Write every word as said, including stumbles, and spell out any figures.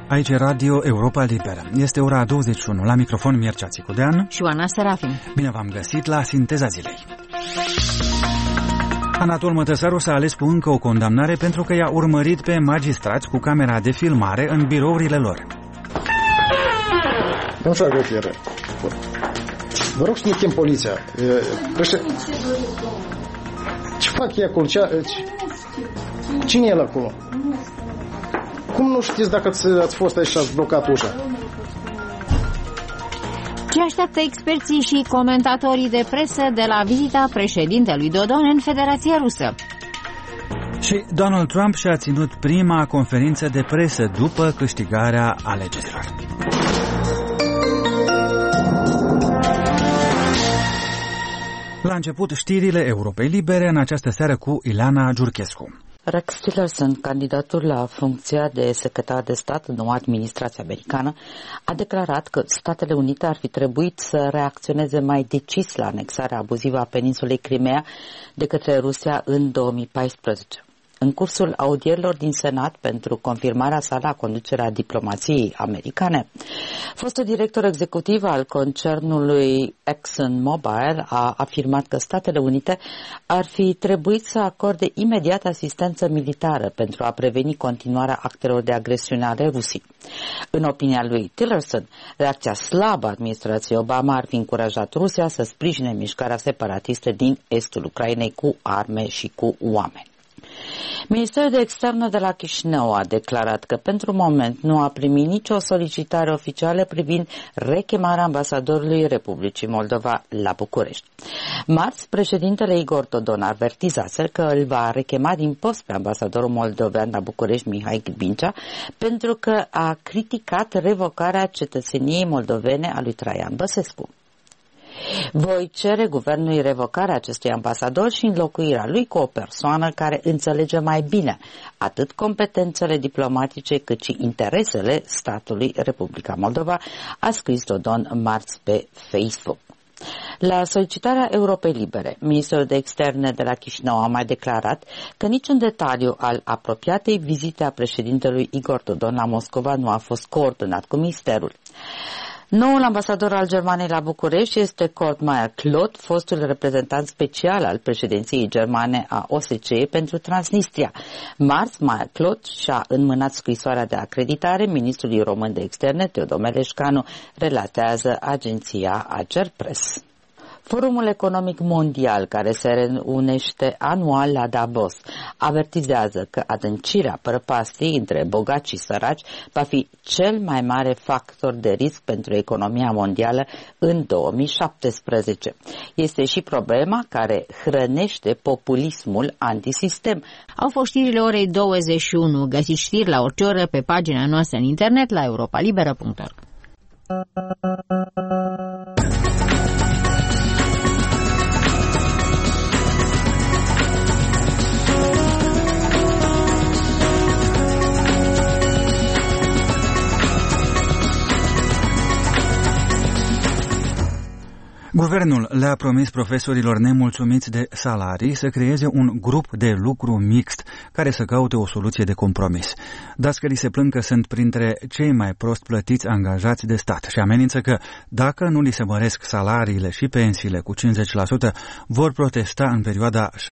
Aici e Radio Europa Liberă. Este ora douăzeci și unu. La microfon Mircea Țicudean și Oana Serafin. Bine v-am găsit la Sinteza Zilei. Anatol Mătăsaru s-a ales cu încă o condamnare pentru că i-a urmărit pe magistrați cu camera de filmare în birourile lor. Nu știu dacă era. Vă rog să ne chem poliția. Ce fac ei acolo? Cine e el acolo? Cum nu știți dacă ați fost aici și ați blocat ușa? Ce așteaptă experții și comentatorii de presă de la vizita președintelui Dodon în Federația Rusă? Și Donald Trump și-a ținut prima conferință de presă după câștigarea alegerilor. La început, știrile Europei Libere în această seară cu Ileana Giurchescu. Rex Tillerson, candidatul la funcția de secretar de stat în noua administrație americană, a declarat că Statele Unite ar fi trebuit să reacționeze mai decis la anexarea abuzivă a peninsulei Crimea de către Rusia în două mii paisprezece. În cursul audierilor din Senat pentru confirmarea sa la conducerea diplomației americane, fostul director executiv al concernului ExxonMobil a afirmat că Statele Unite ar fi trebuit să acorde imediat asistență militară pentru a preveni continuarea actelor de agresiune ale Rusiei. În opinia lui Tillerson, reacția slabă a administrației Obama ar fi încurajat Rusia să sprijine mișcarea separatistă din estul Ucrainei cu arme și cu oameni. Ministerul de Externe de la Chișinău a declarat că pentru moment nu a primit nicio solicitare oficială privind rechemarea ambasadorului Republicii Moldova la București. Marți, președintele Igor Dodon avertizase că îl va rechema din post pe ambasadorul moldovean la București, Mihai Ghibincea, pentru că a criticat revocarea cetățeniei moldovene a lui Traian Băsescu. Voi cere guvernului revocarea acestui ambasador și înlocuirea lui cu o persoană care înțelege mai bine atât competențele diplomatice cât și interesele statului Republica Moldova, a scris Dodon marți pe Facebook. La solicitarea Europei Libere, ministrul de externe de la Chișinău a mai declarat că niciun detaliu al apropiatei vizite a președintelui Igor Dodon la Moscova nu a fost coordonat cu ministerul. Noul ambasador al Germaniei la București este Kurt Meyer-Klodt, fostul reprezentant special al președinției germane a O S C E pentru Transnistria. Marți, Meyer-Klodt și-a înmânat scrisoarea de acreditare ministrului român de externe, Teodor Meleșcanu, relatează agenția Agerpres. Forumul Economic Mondial, care se reunește anual la Davos, avertizează că adâncirea prăpastiei între bogați și săraci va fi cel mai mare factor de risc pentru economia mondială în două mii șaptesprezece. Este și problema care hrănește populismul antisistem. Au fost știrile orei douăzeci și unu. Găsiți știri la orice oră pe pagina noastră în internet la europa liberă punct org. Guvernul le-a promis profesorilor nemulțumiți de salarii să creeze un grup de lucru mixt care să caute o soluție de compromis. Dascălii se plâng că sunt printre cei mai prost plătiți angajați de stat și amenință că, dacă nu li se măresc salariile și pensiile cu cincizeci la sută, vor protesta în perioada